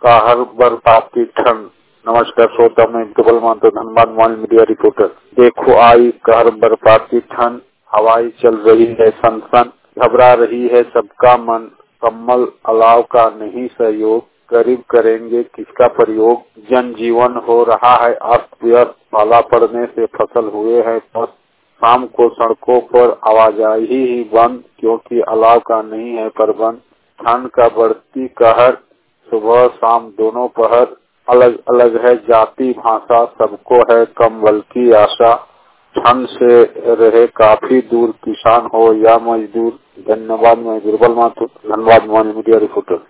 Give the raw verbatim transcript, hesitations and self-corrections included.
कहर बरसाती ठंड। नमस्कार श्रोता, मैं दुबल मानतो धनबाद मोबाइल मीडिया रिपोर्टर। देखो आई कहर बरसाती ठंड, हवाई चल रही है सनसन, घबरा रही है सबका मन, कम्बल अलाव का नहीं सहयोग, गरीब करेंगे किसका प्रयोग, जनजीवन हो रहा है अस्त व्यस्त, पाला पड़ने से फसल हुए हैं पस्त, शाम को सड़कों पर आवाजाही ही बंद, क्योंकि अलाव का नहीं है प्रबंध, ठंड का बढ़ती कहर, सुबह शाम दोनों पहर, अलग अलग है जाति भाषा, सबको है कम्बल की आशा, ठंड से रहे काफी दूर, किसान हो या मजदूर। धन्यवाद। मैं Durbal Mathur, Dhanbad mobile media reporter.